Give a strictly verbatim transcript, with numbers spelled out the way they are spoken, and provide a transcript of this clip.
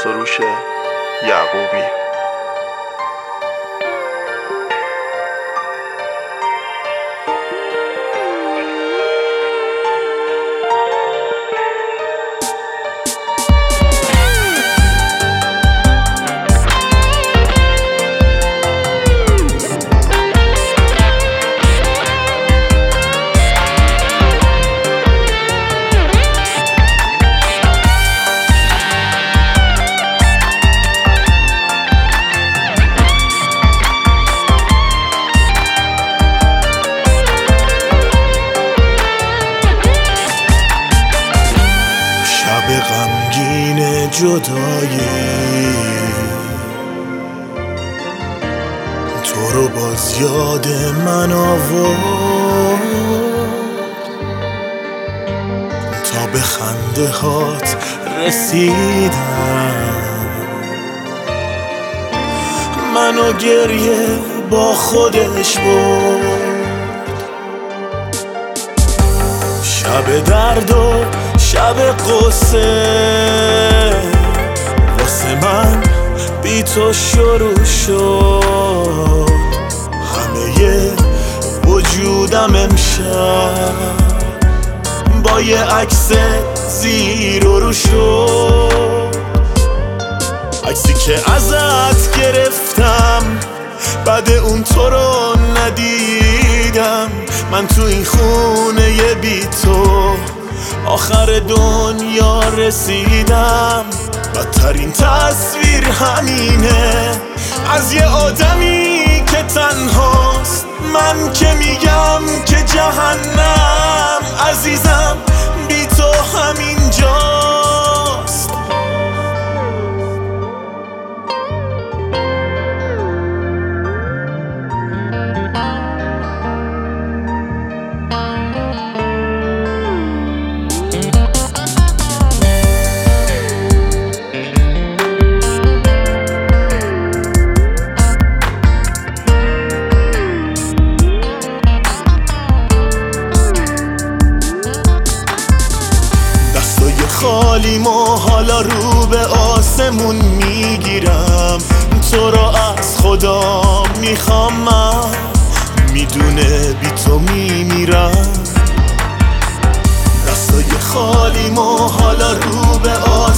سروش یعقوبی. غمگین جدایی تو رو باز یاد من آورد، تا به خنده هات رسیدم منو گریه با خودش برد. شب درد و شب قصه واسه من بی تو شروع شد، همه وجودم امشب با یه عکس زیر و رو شد. عکسی که ازت گرفتم بعد اون تو رو ندیدم، من تو این خونه بی تو آخر دنیا رسیدم. بدترین تصویر همینه از یه آدمی که تنهاست، من که میگم که جهنم عزیزم بی تو همین جاست. خالیم و حالا رو به آسمون میگیرم، تو را از خدا میخوام، من میدونه بی تو میمیرم. دستای خالیم و حالا رو به